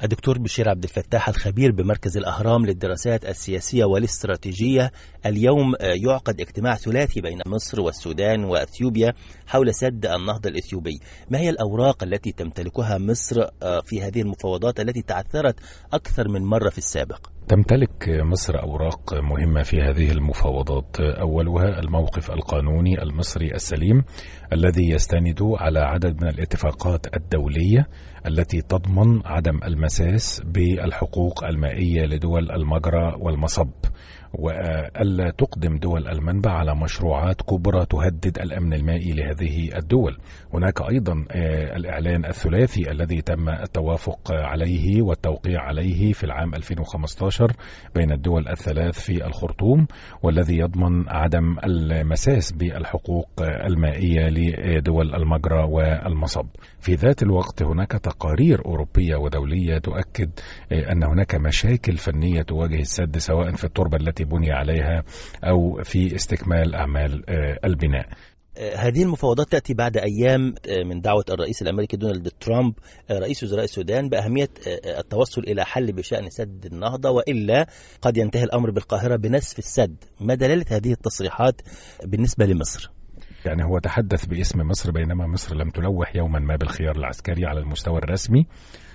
الدكتور بشير عبد الفتاح الخبير بمركز الأهرام للدراسات السياسية والاستراتيجية. اليوم يعقد اجتماع ثلاثي بين مصر والسودان وأثيوبيا حول سد النهضة الإثيوبي. ما هي الأوراق التي تمتلكها مصر في هذه المفاوضات التي تعثرت أكثر من مرة في السابق؟ تمتلك مصر أوراق مهمة في هذه المفاوضات، أولها الموقف القانوني المصري السليم الذي يستند على عدد من الاتفاقات الدولية التي تضمن عدم المساس بالحقوق المائية لدول المجرى والمصب، وألا تقدم دول المنبع على مشروعات كبرى تهدد الأمن المائي لهذه الدول. هناك أيضا الإعلان الثلاثي الذي تم التوافق عليه والتوقيع عليه في العام 2015 بين الدول الثلاث في الخرطوم، والذي يضمن عدم المساس بالحقوق المائية لدول المجرى والمصب. في ذات الوقت هناك تقارير أوروبية ودولية تؤكد أن هناك مشاكل فنية تواجه السد، سواء في التربة التي بني عليها أو في استكمال أعمال البناء. هذه المفاوضات تأتي بعد أيام من دعوة الرئيس الأمريكي دونالد ترامب رئيس وزراء السودان بأهمية التوصل إلى حل بشأن سد النهضة، وإلا قد ينتهي الأمر بالقاهرة بنسف السد. ما دلالة هذه التصريحات بالنسبة لمصر؟ يعني هو تحدث باسم مصر، بينما مصر لم تلوح يوما ما بالخيار العسكري على المستوى الرسمي،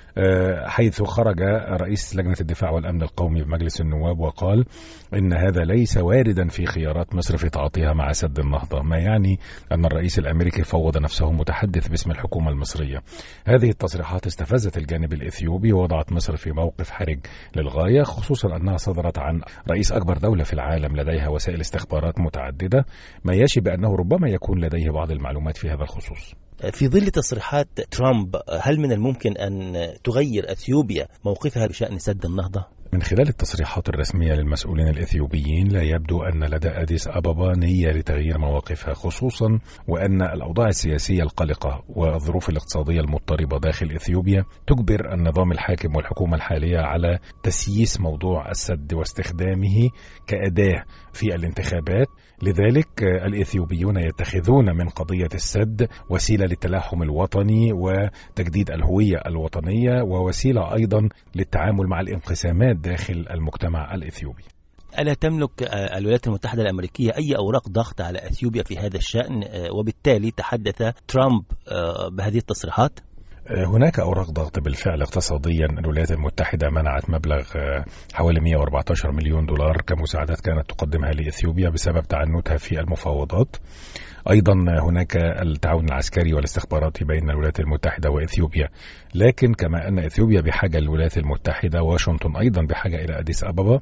حيث خرج رئيس لجنة الدفاع والأمن القومي بمجلس النواب وقال إن هذا ليس واردا في خيارات مصر في تعاطيها مع سد النهضة، ما يعني أن الرئيس الأمريكي فوض نفسه متحدث باسم الحكومة المصرية. هذه التصريحات استفزت الجانب الإثيوبي ووضعت مصر في موقف حرج للغاية، خصوصا أنها صدرت عن رئيس أكبر دولة في العالم لديها وسائل استخبارات متعددة، ما يشي بأنه ربما يكون لديه بعض المعلومات في هذا الخصوص. في ظل تصريحات ترامب، هل من الممكن أن تغير أثيوبيا موقفها بشأن سد النهضة؟ من خلال التصريحات الرسمية للمسؤولين الإثيوبيين لا يبدو أن لدى أديس أبابا نية لتغيير مواقفها، خصوصا وأن الأوضاع السياسية القلقة والظروف الاقتصادية المضطربة داخل إثيوبيا تجبر النظام الحاكم والحكومة الحالية على تسييس موضوع السد واستخدامه كأداة في الانتخابات. لذلك الإثيوبيون يتخذون من قضية السد وسيلة للتلاحم الوطني وتجديد الهوية الوطنية، ووسيلة أيضا للتعامل مع الانقسامات داخل المجتمع الإثيوبي. ألا تملك الولايات المتحدة الأمريكية أي أوراق ضغط على أثيوبيا في هذا الشأن، وبالتالي تحدث ترامب بهذه التصريحات؟ هناك أوراق ضغط بالفعل. اقتصاديا الولايات المتحدة منعت مبلغ حوالي 114 مليون دولار كمساعدات كانت تقدمها لإثيوبيا بسبب تعنتها في المفاوضات. أيضا هناك التعاون العسكري والاستخباراتي بين الولايات المتحدة وإثيوبيا، لكن كما أن إثيوبيا بحاجة للولايات المتحدة، واشنطن أيضا بحاجة إلى أديس أبابا.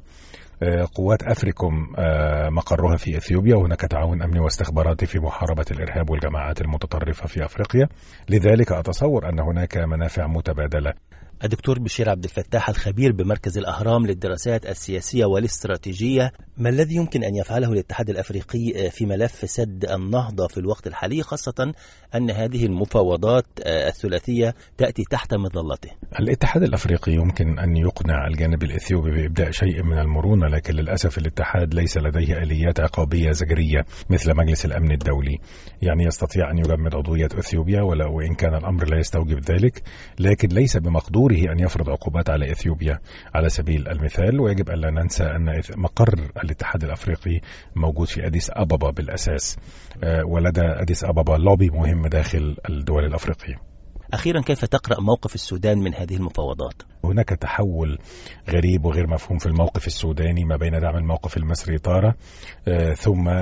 قوات أفريكوم مقرها في إثيوبيا، وهناك تعاون أمني واستخباراتي في محاربة الإرهاب والجماعات المتطرفة في أفريقيا، لذلك أتصور أن هناك منافع متبادلة. الدكتور بشير عبد الفتاح الخبير بمركز الأهرام للدراسات السياسية والاستراتيجية، ما الذي يمكن أن يفعله الاتحاد الأفريقي في ملف سد النهضة في الوقت الحالي، خاصة أن هذه المفاوضات الثلاثية تأتي تحت مظلته؟ الاتحاد الأفريقي يمكن أن يقنع الجانب الإثيوبي بإبداء شيء من المرونة، لكن للأسف الاتحاد ليس لديه آليات عقابية زجرية مثل مجلس الأمن الدولي. يعني يستطيع أن يجمد عضوية إثيوبيا وإن كان الأمر لا يستوجب ذلك، لكن ليس بمقدور أن يفرض عقوبات على إثيوبيا على سبيل المثال. ويجب أن لا ننسى أن مقر الاتحاد الأفريقي موجود في أديس أبابا بالأساس، ولدى أديس أبابا لوبي مهم داخل الدول الأفريقية. أخيرا، كيف تقرأ موقف السودان من هذه المفاوضات؟ هناك تحول غريب وغير مفهوم في الموقف السوداني ما بين دعم الموقف المصري تارة، ثم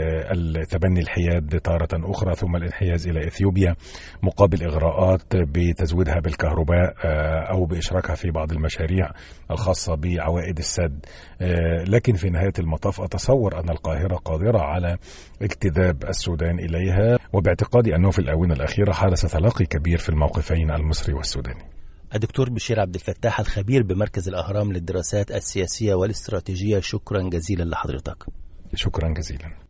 تبني الحياد تارة أخرى، ثم الانحياز إلى إثيوبيا مقابل إغراءات بتزويدها بالكهرباء أو بإشراكها في بعض المشاريع الخاصة بعوائد السد. لكن في نهاية المطاف أتصور أن القاهرة قادرة على اجتذاب السودان إليها، وباعتقادي أنه في الآونة الأخيرة حدث تلاقي كبير في الموقفين المصري والسوداني. الدكتور بشير عبد الفتاح الخبير بمركز الأهرام للدراسات السياسية والاستراتيجية، شكرا جزيلا لحضرتك. شكرا جزيلا.